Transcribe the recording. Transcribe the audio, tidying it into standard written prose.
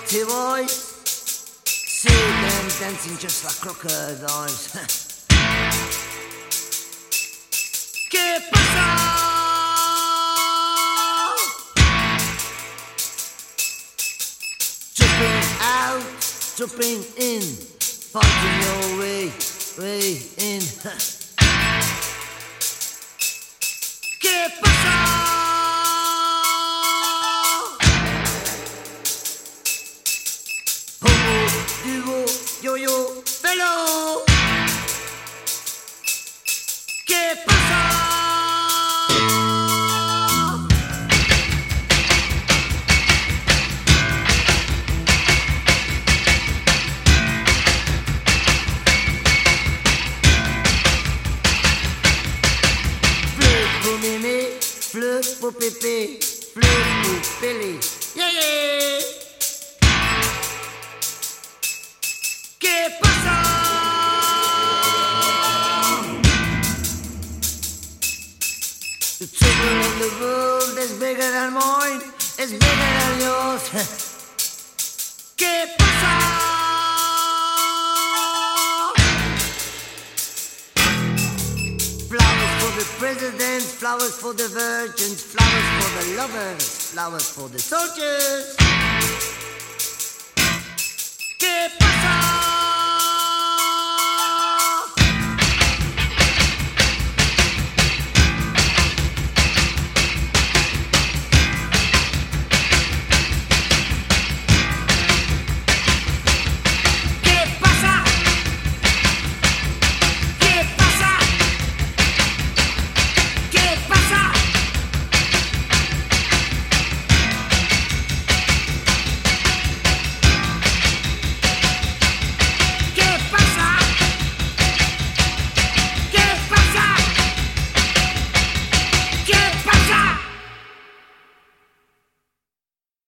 naughty boys. See them dancing just like crocodiles. ¿Qué pasa? Jumping out, jumping in, fighting your way in. ¿Qué pasa? Yo, fellow. ¿Qué pasa? Flip pour mémé, flip pour pépé, flip pour Billy. Yeah, yeah. ¿Qué pasa? The trouble in the world is bigger than mine, is bigger than yours. ¿Qué pasa? Flowers for the presidents, flowers for the virgins, flowers for the lovers, flowers for the soldiers.